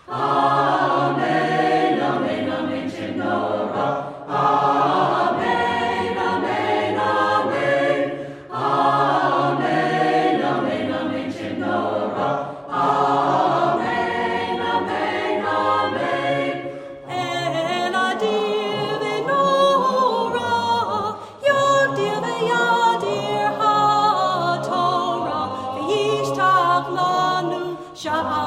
Amen, amen, amen, Chenora. Amen, amen, amen. Amen, amen, amen, Chenora. Amen, amen, amen. Ela dive Nora, jag dive jag dir ha Torah, vi istag lanu,